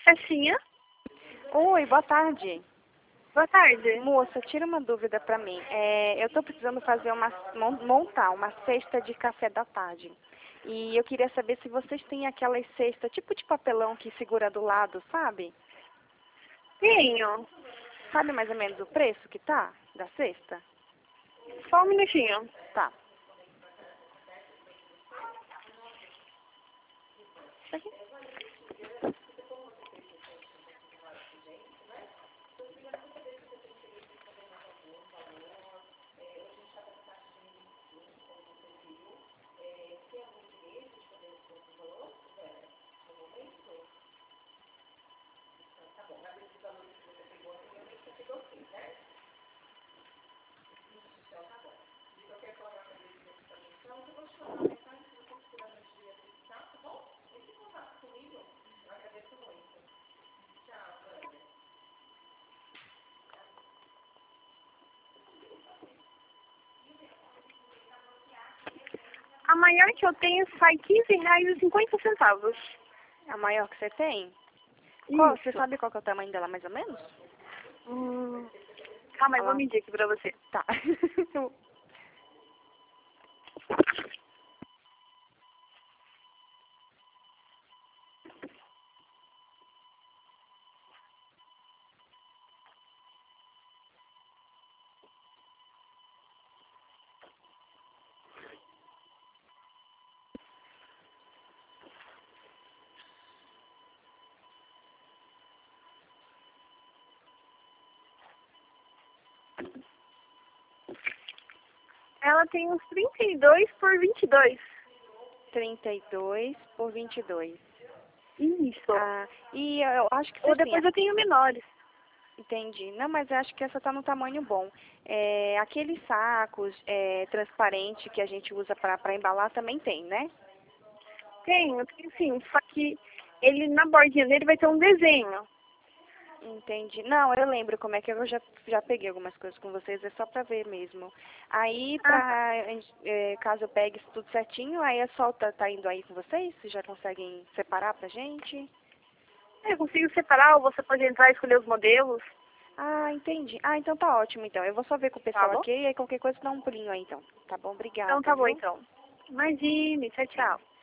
Caixinha. Oi, boa tarde. Boa tarde. Moça, tira uma dúvida pra mim. Eu tô precisando fazer montar uma cesta de café da tarde. E eu queria saber se vocês têm aquelas cestas, tipo de papelão que segura do lado, sabe? Tenho. Sabe mais ou menos o preço que tá da cesta? Só um minutinho. Tá. A maior que eu tenho sai R$ 15,50. A maior que você tem? Qual, Isso. você sabe qual que é o tamanho dela mais ou menos? Calma aí, Ah vou lá. medir aqui pra você. Tá. Ela tem uns 32 por 22. 32 por 22. Isso. Ah, e eu acho que Ou vocês têm. depois eu tenho menores. Entendi. Não, mas eu acho que essa tá no tamanho bom. Aqueles sacos transparentes que a gente usa para embalar também tem, né? Tenho sim. Só que ele, na bordinha dele, vai ter um desenho. Entendi. Não, eu lembro como é que eu já peguei algumas coisas com vocês, é só pra ver mesmo. Aí, caso eu pegue isso tudo certinho, aí a Sol tá indo aí com vocês? Vocês já conseguem separar pra gente? Eu consigo separar, ou você pode entrar e escolher os modelos. Ah, entendi. Ah, então tá ótimo, então. Eu vou só ver com o pessoal bom? aqui e aí qualquer coisa dá um pulinho aí, então. Tá bom? Obrigada, Então tá bom, viu? então. Imagine, tchau, tchau.